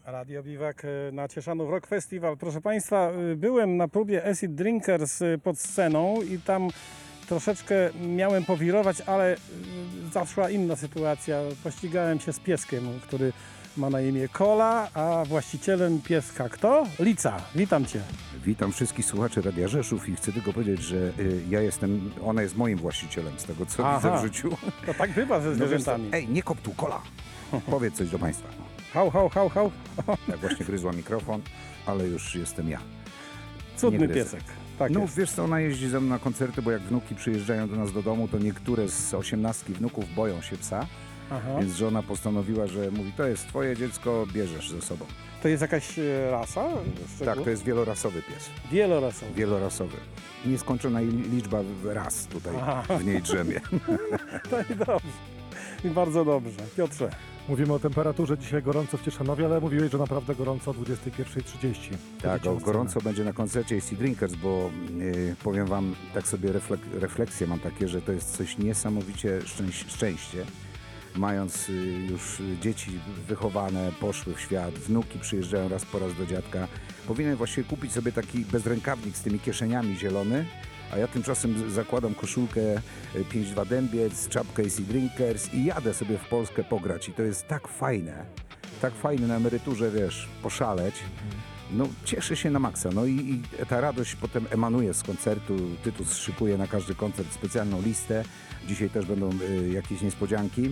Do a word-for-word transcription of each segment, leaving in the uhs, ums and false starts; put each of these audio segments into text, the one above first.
Radio Biwak na Cieszanów Rock Festival. Proszę Państwa, byłem na próbie Acid Drinkers pod sceną i tam troszeczkę miałem powirować, ale zaszła inna sytuacja. Pościgałem się z pieskiem, który ma na imię Kola, a właścicielem pieska kto? Lica. Witam Cię. Witam wszystkich słuchaczy Radia Rzeszów i chcę tylko powiedzieć, że y, ja jestem, ona jest moim właścicielem z tego, co Aha. widzę w życiu. To tak bywa ze zwierzętami. No, ej, nie kop tu, Kola! Powiedz coś do Państwa. Hał, hał, hał, hał. Tak właśnie gryzła mikrofon, ale już jestem ja. Cudny Nie piesek. Tak no jest. wiesz co, ona jeździ ze mną na koncerty, bo jak wnuki przyjeżdżają do nas do domu, to niektóre z osiemnastki wnuków boją się psa, Aha. więc żona postanowiła, że mówi, to jest twoje dziecko, bierzesz ze sobą. To jest jakaś e, rasa? Tak, to jest wielorasowy pies. Wielorasowy. Wielorasowy. Nieskończona liczba ras tutaj Aha. w niej drzemie. To i dobrze. I bardzo dobrze. Piotrze. Mówimy o temperaturze dzisiaj gorąco w Cieszanowie, ale mówiłeś, że naprawdę gorąco o dwudziestej pierwszej trzydzieści. Tak, o, gorąco będzie na koncercie Acid Drinkers, bo yy, powiem wam, tak sobie reflek refleksje mam takie, że to jest coś niesamowicie szczęś szczęście. Mając y, już dzieci wychowane, poszły w świat, wnuki przyjeżdżają raz po raz do dziadka, powinien właściwie kupić sobie taki bezrękawnik z tymi kieszeniami zielony, a ja tymczasem zakładam koszulkę pięć dwa Dębiec, czapkę Acid Drinkers i jadę sobie w Polskę pograć i to jest tak fajne, tak fajne na emeryturze, wiesz, poszaleć. No cieszę się na maksa, no i, i ta radość potem emanuje z koncertu. Tytus szykuje na każdy koncert specjalną listę, dzisiaj też będą y, jakieś niespodzianki.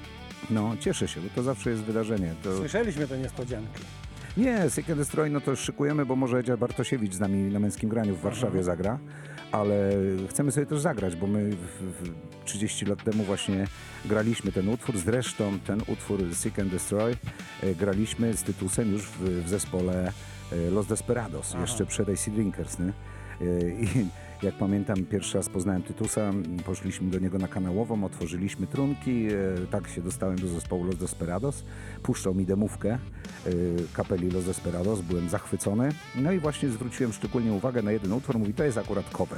No cieszę się, bo to zawsze jest wydarzenie. To... Słyszeliśmy te niespodzianki. Nie, Seek and Destroy no to już szykujemy, bo może Edzia Bartosiewicz z nami na Męskim Graniu w Warszawie Aha. zagra, ale chcemy sobie też zagrać, bo my w, w trzydzieści lat temu właśnie graliśmy ten utwór, zresztą ten utwór Seek and Destroy e, graliśmy z Tytusem już w, w zespole e, Los Desperados, Aha. jeszcze przed Acid Drinkers, nie? E, I jak pamiętam, pierwszy raz poznałem Tytusa, poszliśmy do niego na Kanałową, otworzyliśmy trunki, e, tak się dostałem do zespołu Los Desperados, puszczał mi demówkę e, kapeli Los Desperados, byłem zachwycony, no i właśnie zwróciłem szczególnie uwagę na jeden utwór, mówi, to jest akurat cover.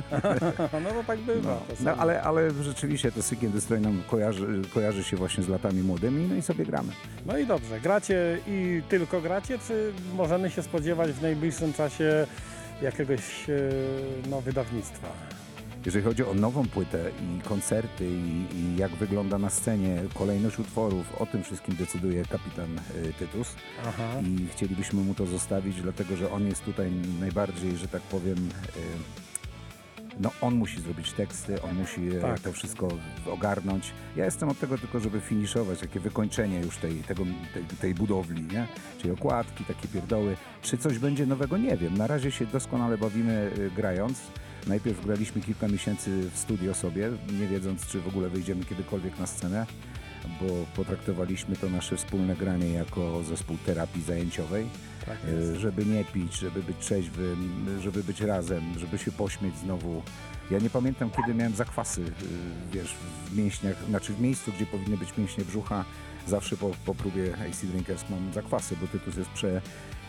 No to tak bywa. No, czasami. no ale, ale rzeczywiście to Seek and Destroy nam kojarzy, kojarzy się właśnie z latami młodymi, no i sobie gramy. No i dobrze, gracie i tylko gracie, czy możemy się spodziewać w najbliższym czasie jakiegoś e, no, wydawnictwa? Jeżeli chodzi o nową płytę i koncerty i, i jak wygląda na scenie kolejność utworów, o tym wszystkim decyduje kapitan y, Tytus. Aha. I chcielibyśmy mu to zostawić, dlatego że on jest tutaj najbardziej, że tak powiem, y, no on musi zrobić teksty, on musi e, Tak. to wszystko ogarnąć. Ja jestem od tego tylko, żeby finiszować, takie wykończenie już tej, tego, tej, tej budowli, nie? Czyli okładki, takie pierdoły. Czy coś będzie nowego? Nie wiem. Na razie się doskonale bawimy y, grając. Najpierw graliśmy kilka miesięcy w studio sobie, nie wiedząc, czy w ogóle wyjdziemy kiedykolwiek na scenę, bo potraktowaliśmy to nasze wspólne granie jako zespół terapii zajęciowej, Tak e, jest. żeby nie pić, żeby być trzeźwym, żeby być razem, żeby się pośmieć znowu. Ja nie pamiętam, kiedy miałem zakwasy, e, wiesz, w mięśniach, znaczy w miejscu, gdzie powinny być mięśnie brzucha. Zawsze po, po próbie Acid Drinkers mam zakwasy, bo Tytus jest prze...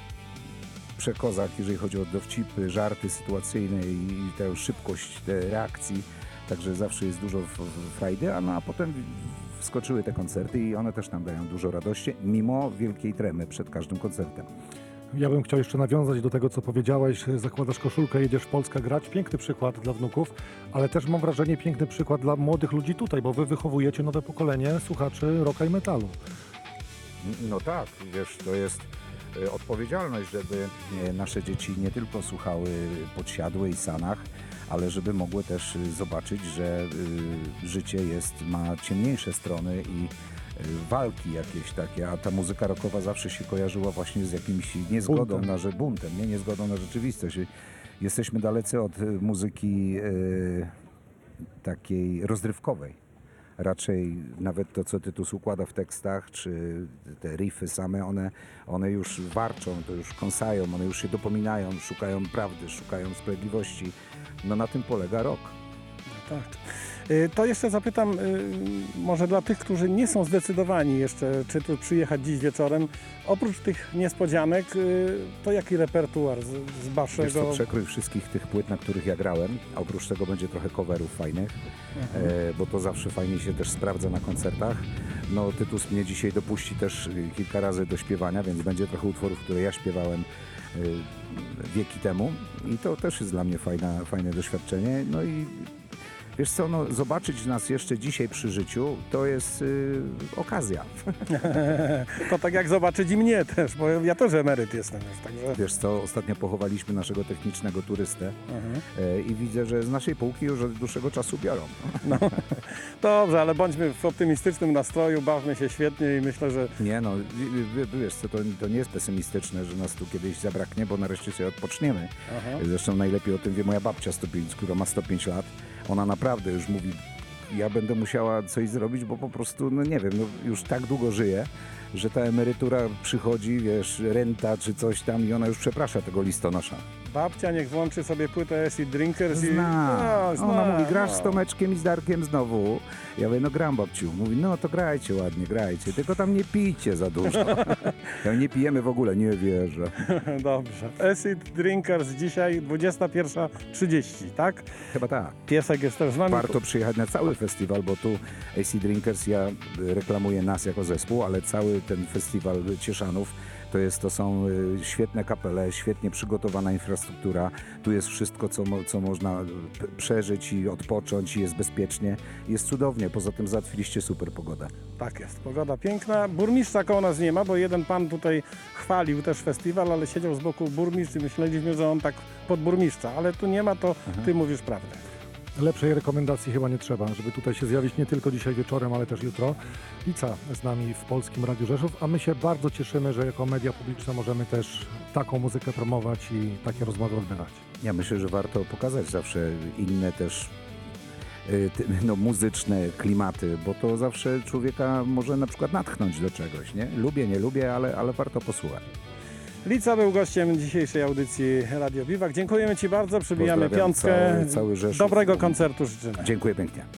przekozak, jeżeli chodzi o dowcipy, żarty sytuacyjne i, i tę szybkość te reakcji. Także zawsze jest dużo w, w frajdy, a, no, a potem wskoczyły te koncerty i one też nam dają dużo radości, mimo wielkiej tremy przed każdym koncertem. Ja bym chciał jeszcze nawiązać do tego, co powiedziałeś. Zakładasz koszulkę, jedziesz w Polskę grać. Piękny przykład dla wnuków, ale też mam wrażenie piękny przykład dla młodych ludzi tutaj, bo wy wychowujecie nowe pokolenie słuchaczy rocka i metalu. No tak, wiesz, to jest e, odpowiedzialność, żeby e, nasze dzieci nie tylko słuchały Podsiadły i Sanach, ale żeby mogły też e, zobaczyć, że e, życie jest, ma ciemniejsze strony i e, walki jakieś takie, a ta muzyka rockowa zawsze się kojarzyła właśnie z jakimś niezgodą Buntem. na że buntem, nie niezgodą na rzeczywistość. Jesteśmy dalecy od e, muzyki e, takiej rozrywkowej. Raczej nawet to, co Tytus układa w tekstach, czy te riffy same, one, one już warczą, to już kąsają, one już się dopominają, szukają prawdy, szukają sprawiedliwości. No na tym polega rock. No tak. Y, To jeszcze zapytam, y, może dla tych, którzy nie są zdecydowani jeszcze, czy tu przyjechać dziś wieczorem, oprócz tych niespodzianek, y, to jaki repertuar z, z Wiesz co, waszego... przekrój wszystkich tych płyt, na których ja grałem, a oprócz tego będzie trochę coverów fajnych, Mhm. e, bo to zawsze fajnie się też sprawdza na koncertach. No Tytus mnie dzisiaj dopuści też y, kilka razy do śpiewania, więc będzie trochę utworów, które ja śpiewałem y, wieki temu i to też jest dla mnie fajna, fajne doświadczenie. No i wiesz co, no, zobaczyć nas jeszcze dzisiaj przy życiu to jest y, okazja. To tak jak zobaczyć i mnie też, bo ja też emeryt jestem już, także... Wiesz co, ostatnio pochowaliśmy naszego technicznego turystę Mhm. e, i widzę, że z naszej półki już od dłuższego czasu biorą. No, dobrze, ale bądźmy w optymistycznym nastroju, bawmy się świetnie i myślę, że Nie no, wi- wi- wiesz co, to, to nie jest pesymistyczne, że nas tu kiedyś zabraknie, bo nareszcie sobie odpoczniemy. aha, Zresztą najlepiej o tym wie moja babcia sto pięć, która ma sto pięć lat. Ona naprawdę już mówi, ja będę musiała coś zrobić, bo po prostu, no nie wiem, no już tak długo żyje, że ta emerytura przychodzi, wiesz, renta czy coś tam i ona już przeprasza tego listonosza. babcia niech włączy sobie płytę Acid Drinkers i... Zna. No, zna, Ona mówi, grasz no. z Tomeczkiem i z Darkiem znowu. Ja mówię, no gram babciu. Mówi, no to grajcie ładnie, grajcie, tylko tam nie pijcie za dużo. Ja nie pijemy w ogóle, nie wierzę. Dobrze. Acid Drinkers dzisiaj dwudziesta pierwsza trzydzieści, tak? Chyba tak. Piesek jest też z nami. Warto przyjechać na cały festiwal, bo tu A C Drinkers, ja reklamuję nas jako zespół, ale cały ten festiwal Cieszanów to, jest, to są y, świetne kapele, świetnie przygotowana infrastruktura. Tu jest wszystko, co, mo, co można p- przeżyć i odpocząć, i jest bezpiecznie. Jest cudownie, poza tym załatwiliście super pogodę. Tak jest, pogoda piękna. Burmistrza koło nas nie ma, bo jeden pan tutaj chwalił też festiwal, ale siedział z boku burmistrz i myśleliśmy, że on tak pod burmistrza, ale tu nie ma, to ty mówisz prawdę. Lepszej rekomendacji chyba nie trzeba, żeby tutaj się zjawić nie tylko dzisiaj wieczorem, ale też jutro. Lica z nami w Polskim Radiu Rzeszów, a my się bardzo cieszymy, że jako media publiczne możemy też taką muzykę promować i takie rozmowy odbywać. Ja myślę, że warto pokazać zawsze inne też y, ty- no, muzyczne klimaty, bo to zawsze człowieka może na przykład natchnąć do czegoś, nie? Lubię, nie lubię, ale, ale warto posłuchać. Lica był gościem dzisiejszej audycji Radio Biwak. Dziękujemy ci bardzo, przybijamy Pozdrawiam piątkę. cały- cały Rzeszów. Dobrego koncertu życzymy. Dziękuję pięknie.